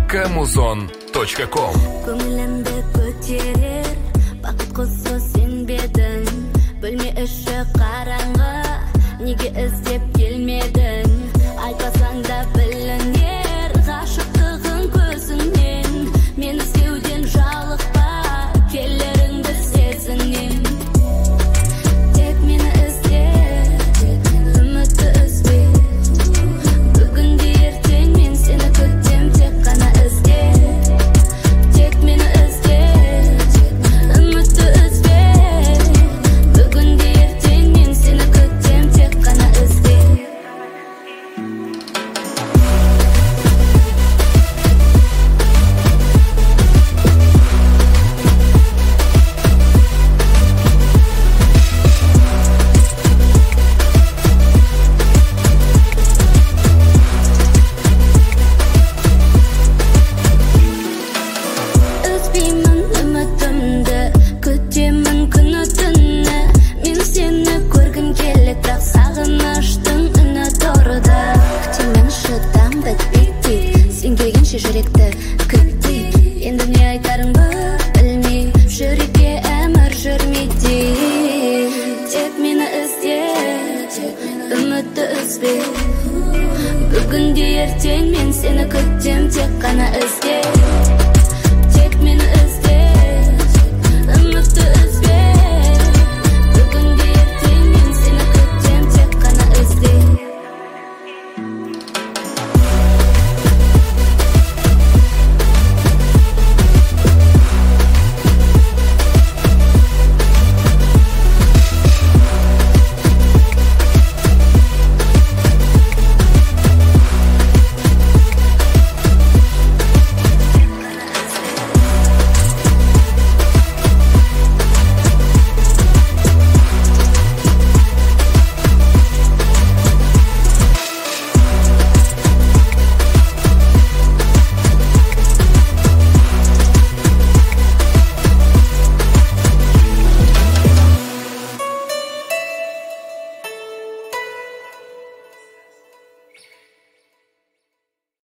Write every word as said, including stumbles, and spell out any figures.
камузон точка ком. Көңілімді көтерер бақыт құсы сен бедің, бөлме іші қараңғы, неге іздеп келмедің? Айтпасаң да білінер ғашықтығың көзіңнен, мен іздеуден жалықпа, келеріңді сезінем. Тек мені ізде, үмітті үзбе, бүгінде ертең мен сені күтем, тек қана ізде. Тек мені ізде, үмітті үзбе, бүгінде ертең мен сені күтем, тек қана ізде. Үзбеймін үмітімді, күтемін күні түні, мен сені көргім келеді, бірақ сағыныштың үні торыда. Күтемін шыдам бітпейді, сен келгенше жүректі күтейік, енді не айтарың білмей, жүрекке әмір жүрмейді. Тек мені ізде, үмітті үзбе, бүгінде ертең мен сені күтем, тек қана ізде.